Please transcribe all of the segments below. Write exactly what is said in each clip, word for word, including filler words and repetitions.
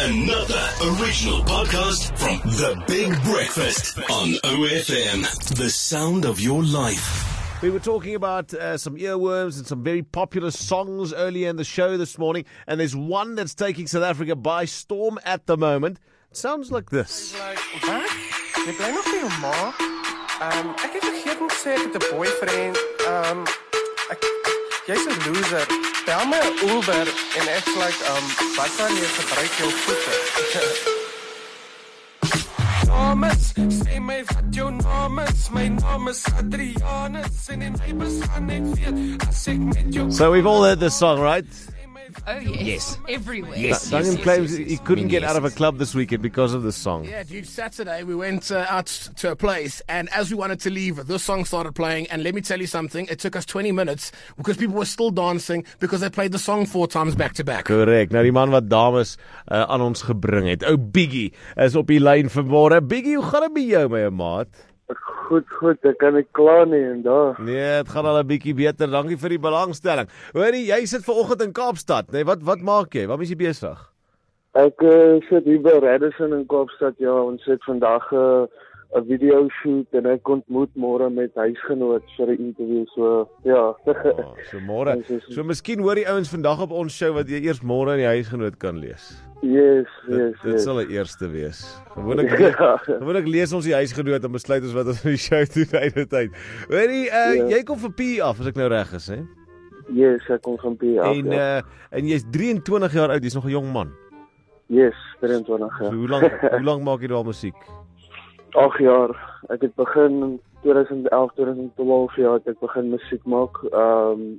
Another original podcast from The Big Breakfast on O F M. The sound of your life. We were talking about uh, some earworms and some very popular songs earlier in the show this morning, and there's one that's taking South Africa by storm at the moment. It sounds like this. Like, wat? Jy bly nog by jou ma? Um, ek het vergeet om te sê ek het 'n boyfriend. Um, ek, jy's 'n loser. Bel my 'n Uber en ek's like, um, wat kan jy gebruik jou voete? Thomas, sê my wat jou naam is. My naam is Adrianus en in my bestaan ek weet as ek met jou. So we've all heard this song, right? Oh, yes. Yes. Everywhere. Yes. Duncan yes, claims yes, yes. he couldn't Many get out of a yeses. club this weekend because of this song. Yeah, dude, Saturday we went uh, out to a place, and as we wanted to leave, this song started playing, and let me tell you something, it took us twenty minutes because people were still dancing because they played the song four times back to back. Correct. Nou die man wat dames uh, aan ons gebring het. Ou Biggie is op die lyn vanmôre. Biggie, hoe gaan dit met jou, my maat? Goed, goed, ek kan nie kla nie en daar. Nee, dit gaan al 'n bietjie beter. Dankie vir die belangstelling. Hoorie, jy sit vanoggend in Kaapstad, nee, wat wat maak jy? Waarmee is jy besig? Ek uh, sit hier by Radisson in Kaapstad, ja, ons het vandag 'n uh, 'n video shoot en ek ontmoet môre met huisgenoot vir 'n interview, so ja. Oh, so môre. So miskien hoor die ouens vandag op ons show wat jy eers môre in die huisgenoot kan lees. Yes, Dit, yes, dit yes. sal 'n eerste wees. Gewoonlik Ja. gewoonlik lees ons die huisgenoot en besluit ons wat ons in die show doen uit die tyd. Hoorie, uh, Ja. jy kom vir P af as ek nou reg is, hè? Yes, ek kom van P af, En ja. uh, en jy's drieëntwintig jaar oud, jy's nog 'n jong man. Yes, drieëntwintig, So ja. hoe lank hoe lank maak jy al musiek? agt jaar. Ek het begin in twintig elf, twintig twaalf jaar het ek begin musiek maak. Ehm um,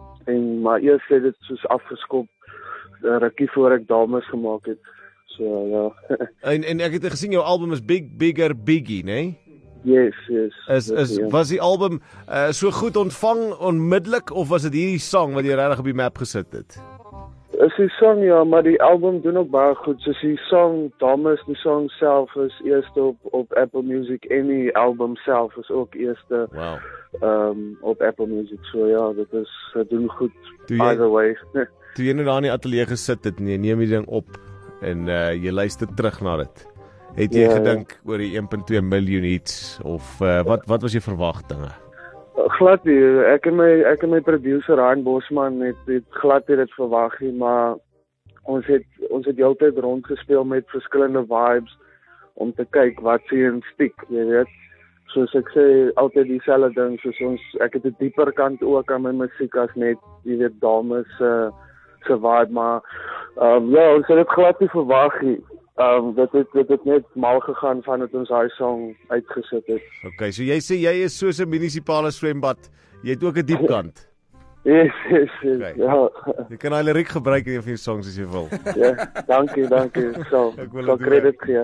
en maar eers het dit soos afgeskop uh, rukkie voor ek dames gemaak het. So ja. En en ek het gesien jou album is Big Bigger Biggie, né? Nee? Yes, yes. Is Dis is die een. was die album uh, so goed ontvang onmiddellik of was dit hierdie song wat jy regtig op die map gesit het? Is die song, ja, maar die album doen ook baie goed. Soos die song, Dames, die song self is eerste op, op Apple Music en die album self is ook eerste Wow. um, op Apple Music. So ja, dit is, dit doen goed, Toe jy- either way. Toe jy nou daar in die ateljee gesit het en jy neem die ding op en uh, jy luister terug na dit. Het jy Ja, ja. gedink oor die een komma twee miljoen hits of uh, wat wat was jou verwagtinge? Glad nie, ek en my, ek en my producer Ryan Bosman het, het glad nie dit verwag nie, maar ons het, ons het die hele tyd rondgespeel met verskillende vibes om te kyk wat sê in stiek, jy weet. Soos ek sê, altyd dieselfde ding, soos ons, ek het 'n dieper kant ook aan my musiek as net, jy weet, dames uh, se vibe, maar um, ja, ons het dit glad nie verwag nie. Um, dit het, dit het net mal gegaan van het ons daai song uitgesit het. Okay, so jy sê jy is soos 'n munisipale swembad. Jy het ook 'n diep kant. Yes, yes, yes, Okay. ja. Jy kan daai liriek gebruik in een van jou songs as jy wil. Ja, dankie, dankie. So, Ek wil so dit credit gee.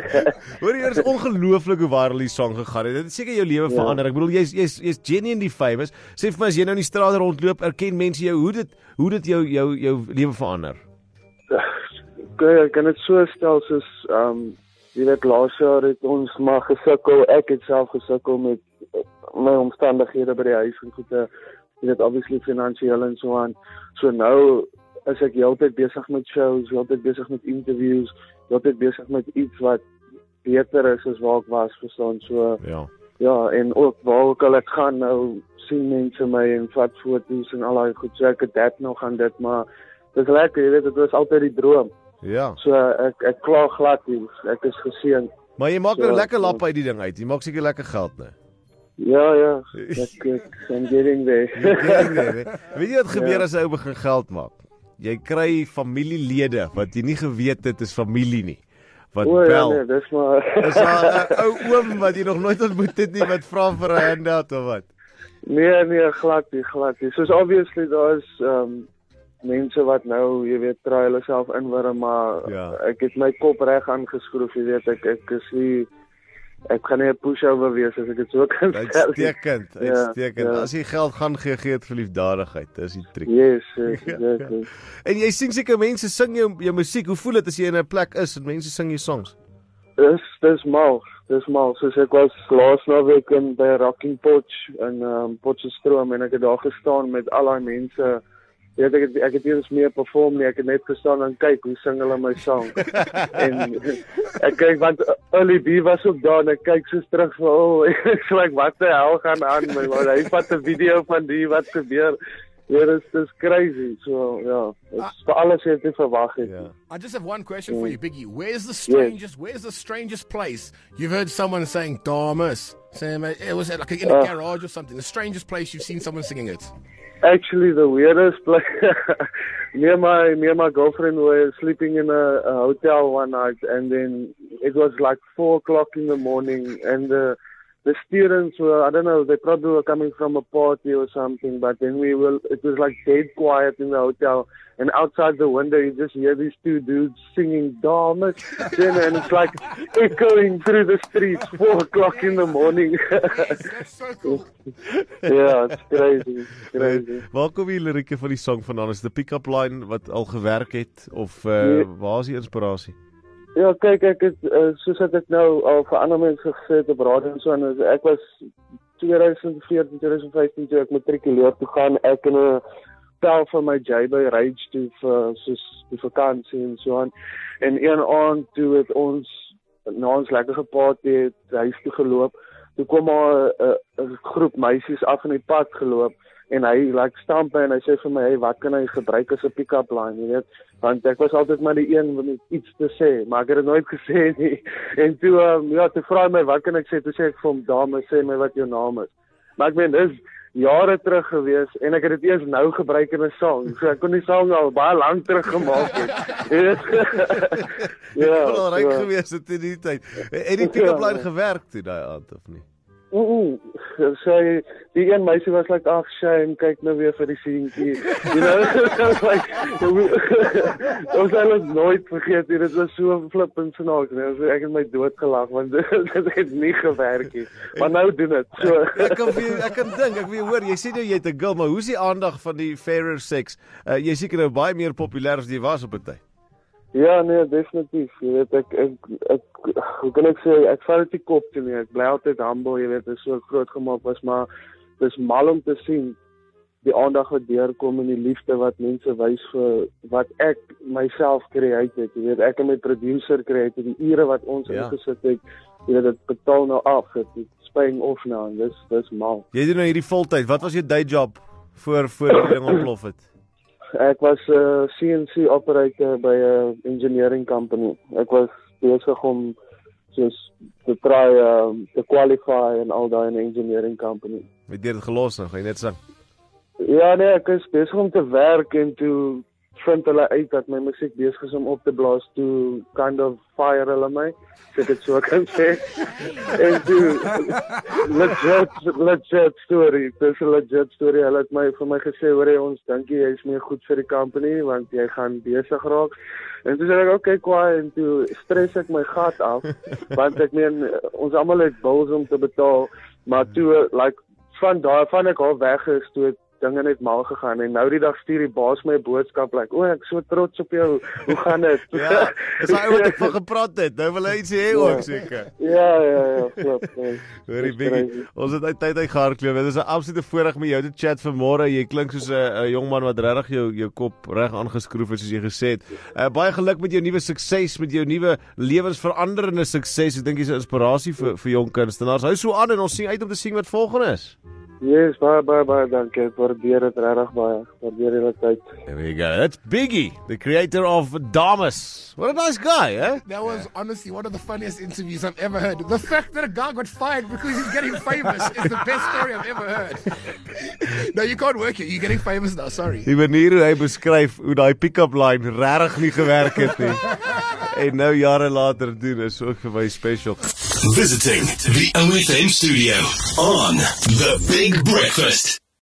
Hoor jy, dit is ongelooflik hoe viral die song gegaan het. Dit het seker jou lewe Ja. verander. Ek bedoel jy's jy's jy's genuinely famous. Sê vir my as jy nou in die straat rondloop, erken mense jou hoe dit hoe dit jou jou jou lewe verander. Okay, ek kan dit so stel soos ehm um, jy weet laas jaar het ons maar gesukkel. Ek het self gesukkel met uh, my omstandighede by die huis en goede. Jy weet obviously finansiëel en so aan. So nou is ek heeltyd besig met shows, heeltyd besig met interviews, heeltyd besig met iets wat beter is as waar ek was, verstaan, so Ja. ja, en ook waar ook al ek gaan nou sien mense my en vat foto's en al daai goed, so ek het dit nog aan dit, maar dit is lekker, jy weet, dit was altyd die droom. Ja. So ek ek kla glad nie, ek is geseën. Maar jy maak So, nou lekker so. lap uit die ding uit. Jy maak seker lekker geld nou. Ja, ja, ek ek I'm getting there. Ja, nee, nee. Weet jy wat gebeur Ja. as 'n ou begin geld maak? Jy kry familielede wat jy nie geweet het is familie nie. Wat O ja, bel. nee, dis maar Is daar 'n ou oom wat jy nog nooit ontmoet het nie wat vra vir 'n handout of wat? Nee, nee, glad nie, glad nie. Soos obviously daar is um mense wat nou, jy weet, try hulle self inwurm, maar Ja. ek het my kop reg aangeskroef, jy weet, ek ek is nie ek gaan nie 'n pushover wees as ek dit so kan stel. Uitstekend, Ja, uitstekend. ja. As jy geld gaan gee, gee dit vir liefdadigheid. Dis die triek. Yes, yes, exactly. En jy sien seker mense sing jou jou musiek. Hoe voel dit as jy in 'n plek is en mense sing jou songs? Dis dis mal, dis mal. Soos ek was laas naweek in by Rocking Potch in um, Potchefstroom en ek het daar gestaan met al daai mense jy weet, ek het, ek het eers meer perform nie, ek het net gestaan en kyk, hoe sing hulle my song. En ek kyk, want Ollie B was ook daar, en ek kyk soos terug, van, oh, ek sê, like, wat die hel gaan aan, my man, hy vat 'n video van die, wat gebeur, ja, dis, dis crazy, so, ja, it's vir alles het nie verwag het. Yeah. I just have one question for you, Biggie. Where's the strangest, where's the strangest place you've heard someone saying Damas? Saying it was like in a Uh, garage or something. The strangest place you've seen someone singing it. Actually, the weirdest place, me and my, me and my girlfriend were sleeping in a, a hotel one night, and then it was like four o'clock in the morning, and the, the students were, I don't know, they probably were coming from a party or something, but then we were, it was like dead quiet in the hotel, and outside the window you just hear these two dudes singing Damas, and it's like echoing through the streets, four o'clock in the morning. That's so cool. Yeah, it's crazy, it's crazy. Waar kom die lirieke van die song vandaan? Is dit 'n pick-up line wat al gewerk het, of uh, Nee. waar is die inspirasie? Ja, kyk, ek het, uh, soos ek het nou al vir ander mense gesê het op radio en so, en ek was twintig veertien, twintig vyftien toe ek matrikuleer toe gaan, ek in 'n tel van my J by Rage toe vir soos die vakansie en so aan. En een aand toe het ons, na ons lekker geparty het, huis toe geloop, toe kom maar 'n groep meisies af in die pad geloop, en hy like stamp en hy sê vir my, hey, wat kan hy gebruik as 'n pick-up line, jy weet, want ek was altyd maar die een met iets te sê, maar ek het dit nooit gesê nie, en toe, um, ja, toe vra hy my, wat kan ek sê, toe sê ek vir hom, dame, sê my wat jou naam is, maar ek meen, dis jare terug gewees, en ek het dit eers nou gebruik in 'n song, so ek kon die song al baie lang terug gemaak het, ja, Ek al reg so. gewees het in die tyd. Het die pick-up line gewerk toe daai aand of nie? Mm -mm. Sy, die een meisie was like, ag shame, kyk nou weer vir die seentjie. You know, like, ons sal dit nooit vergeet, nie. Dit was so flippend snaaks, nee. So, ek het my dood gelag, want dit het nie gewerk nie. Maar nou doen dit, so. Ek kan vir, ek kan dink, ek wil hoor, jy sê nou jy het 'n girl, maar hoe's die aandag van die fairer sex? Uh, jy seker nou baie meer populêr as jy was op 'n tyd. Ja, nee, definitief. Jy weet, ek, ek, ek, hoe kan ek sê, ek val dit nie kop toe nie. Ek bly altyd humble, jy weet, dit is so groot gemaak was, maar dis mal om te sien die aandag wat deurkom en die liefde wat mense wys vir wat ek myself create het. Jy weet, ek en my producer create het, die ure wat ons Ja. ingesit het, jy weet, dit betaal nou af, dit is paying off nou, en dis, dis mal. Jy doen nou hierdie voltyd. Wat was jou day job voor voor die ding ontplof het? Ek was 'n uh, C N C operator by 'n engineering company. Ek was besig om soos te try um, te qualify en al daai in 'n engineering company. Het jy dit gelos nou? Gaan jy net sing? Ja nee, ek is besig om te werk en toe vind hulle uit dat my musiek besig is om op te blaas, toe kind of fire hulle my, as ek dit so kan sê. En toe, legit, legit story, dis 'n legit story, hulle het my, vir my gesê, hoor jy, ons dink jy is meer goed vir die company, want jy gaan besig raak. En toe sê ek, okay, kwaai, en toe stress ek my gat af, want ek meen, ons almal het bills om te betaal, maar toe, like, van daar, van ek al weg is, toe het dinge net mal gegaan, en nou die dag stuur die baas my 'n boodskap, like, o, ek so trots op jou, hoe gaan dit? Ja, dis daai ou wat ek van gepraat het, nou wil hy iets hê ook seker. Ja, ja, ja, klop, nee. Hoorie Dis Biggie, crazy. ons het uit tyd uit gehardloop. Dit is 'n absolute voorreg om jou te chat vanmôre. Jy klink soos 'n jong man wat regtig jou jou kop reg aangeskroef het, soos jy gesê het. Uh, baie geluk met jou nuwe sukses, met jou nuwe lewensveranderende sukses. Ek dink jy's 'n inspirasie vir vir jong kunstenaars. Hou so aan en ons sien uit om te sien wat volgende is. Yes, baie, baie, baie dankie. Ek waardeer dit regtig baie. Waardeer julle tyd. There we go. That's Biggie, the creator of Damas. What a nice guy, eh? That was honestly one of the funniest interviews I've ever heard. The fact that a guy got fired because he's getting famous is the best story I've ever heard. No, you can't work here. You're getting famous now, sorry. Die manier hoe hy beskryf hoe daai pick-up line regtig nie gewerk het nie. En nou jare later doen is ook vir my special. Visiting the O F M studio on The Big Breakfast.